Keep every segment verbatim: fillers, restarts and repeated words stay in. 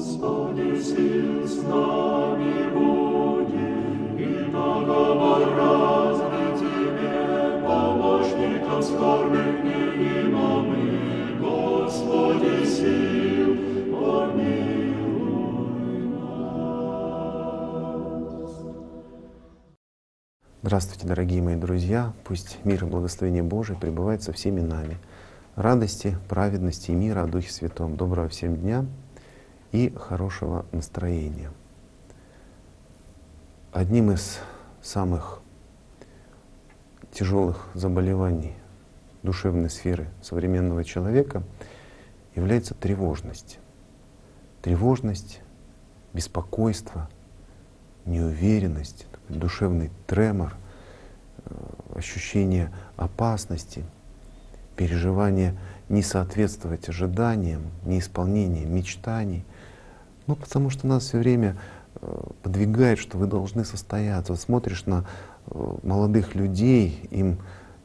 Господи, сил с нами буди, и договор разный Тебе, помощником скорбных невима мы, Господи, сил, помилуй нас. Здравствуйте, дорогие мои друзья! Пусть мир и благословение Божие пребывает со всеми нами. Радости, праведности и мира о Духе Святом. Доброго всем дня и хорошего настроения. Одним из самых тяжелых заболеваний душевной сферы современного человека является тревожность. Тревожность, беспокойство, неуверенность, душевный тремор, ощущение опасности, переживание не соответствовать ожиданиям, неисполнение мечтаний. Ну, потому что нас все время подвигает, что вы должны состояться. Вот смотришь на молодых людей, им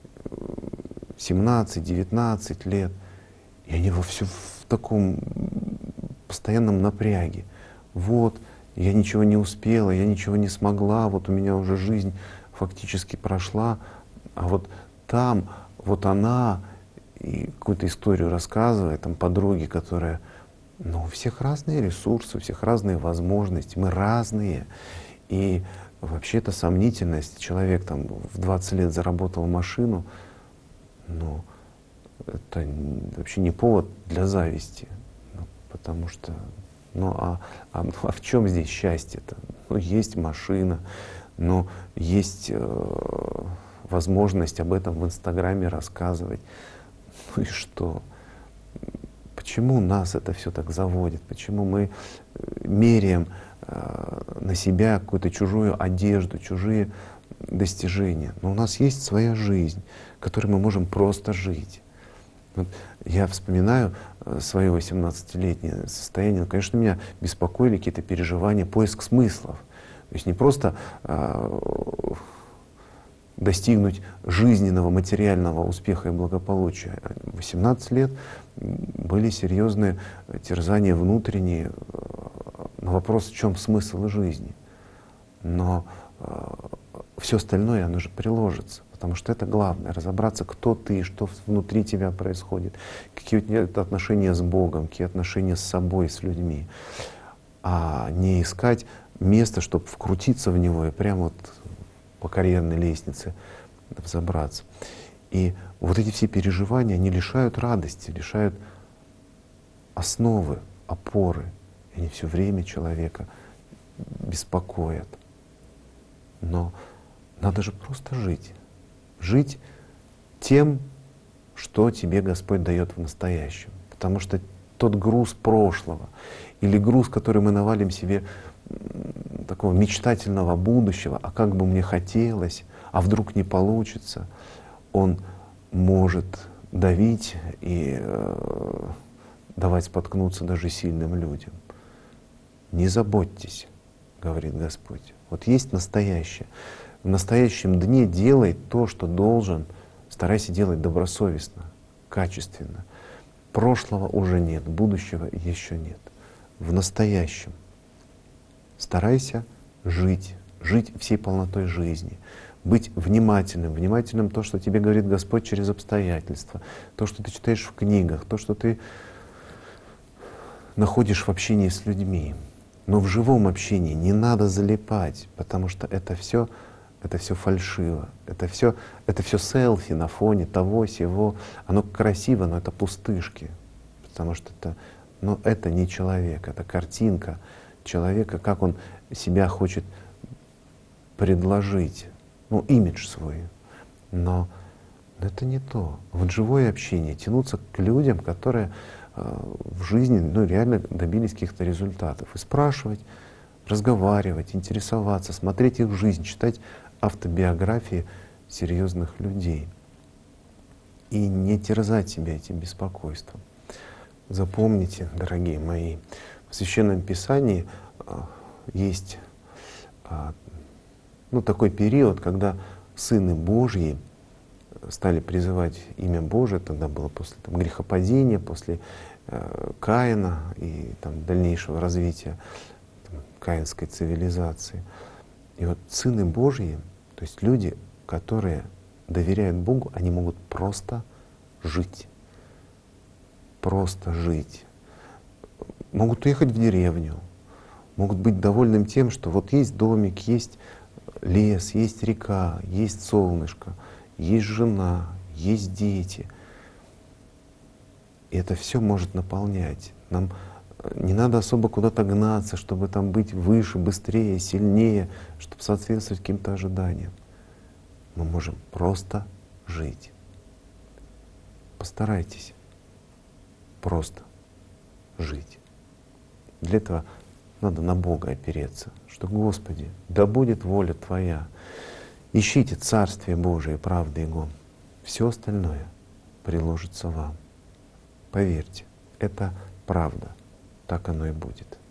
семнадцать-девятнадцать лет, и они во все в таком постоянном напряге. Вот, я ничего не успела, я ничего не смогла, вот у меня уже жизнь фактически прошла, а вот там, вот она, и какую-то историю рассказывает, там подруги, которые, ну, у всех разные ресурсы, у всех разные возможности, мы разные. И вообще это сомнительность. Человек там в двадцать лет заработал машину, ну, это вообще не повод для зависти, ну, потому что, ну а, а, а в чем здесь счастье-то? Ну, есть машина, но есть э, возможность об этом в Инстаграме рассказывать. Ну и что? Почему нас это все так заводит? Почему мы меряем э, на себя какую-то чужую одежду, чужие достижения? Но у нас есть своя жизнь, которой мы можем просто жить. Вот я вспоминаю свое восемнадцатилетнее состояние. Ну, конечно, меня беспокоили какие-то переживания, поиск смыслов. То есть не просто э, достигнуть жизненного, материального успеха и благополучия. В восемнадцать лет были серьезные терзания внутренние на вопрос, в чем смысл жизни. Но э, все остальное, оно же приложится. Потому что это главное — разобраться, кто ты, что внутри тебя происходит, какие у тебя отношения с Богом, какие отношения с собой, с людьми. А не искать место, чтобы вкрутиться в него и прямо вот по карьерной лестнице взобраться. И вот эти все переживания, они лишают радости, лишают основы, опоры. И они все время человека беспокоят. Но надо же просто жить. Жить тем, что тебе Господь дает в настоящем. Потому что тот груз прошлого или груз, который мы навалим себе, такого мечтательного будущего, а как бы мне хотелось, а вдруг не получится, он может давить и э, давать споткнуться даже сильным людям. Не заботьтесь, говорит Господь. Вот есть настоящее. В настоящем дне делай то, что должен, старайся делать добросовестно, качественно. Прошлого уже нет, будущего еще нет. В настоящем старайся жить, жить всей полнотой жизни, быть внимательным, внимательным то, что тебе говорит Господь через обстоятельства, то, что ты читаешь в книгах, то, что ты находишь в общении с людьми. Но в живом общении не надо залипать, потому что это все это все фальшиво, это все это все селфи на фоне того, сего. Оно красиво, но это пустышки, потому что это, ну, это не человек, это картинка человека, как он себя хочет предложить, ну, имидж свой. Но это не то. Вот живое общение, тянуться к людям, которые э, в жизни, ну, реально добились каких-то результатов. И спрашивать, разговаривать, интересоваться, смотреть их жизнь, читать автобиографии серьезных людей. И не терзать себя этим беспокойством. Запомните, дорогие мои, в Священном Писании э, есть э, ну, такой период, когда сыны Божьи стали призывать имя Божие, тогда было после там, грехопадения, после э, Каина и там, дальнейшего развития там, каинской цивилизации. И вот сыны Божьи, то есть люди, которые доверяют Богу, они могут просто жить. Просто жить. Могут уехать в деревню, могут быть довольным тем, что вот есть домик, есть лес, есть река, есть солнышко, есть жена, есть дети. И это все может наполнять. Нам не надо особо куда-то гнаться, чтобы там быть выше, быстрее, сильнее, чтобы соответствовать каким-то ожиданиям. Мы можем просто жить. Постарайтесь просто жить. Для этого надо на Бога опереться, что Господи, да будет воля Твоя. Ищите Царствие Божие и правды Его. Все остальное приложится вам. Поверьте, это правда. Так оно и будет.